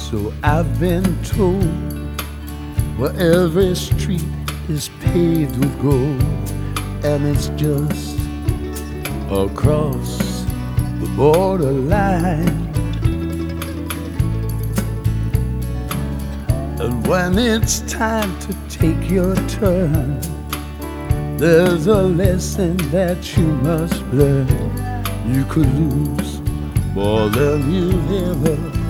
So I've been told, where every street is paved with gold, and it's just across the borderline. And when it's time to take your turn, there's a lesson that you must learn. You could lose more than you've ever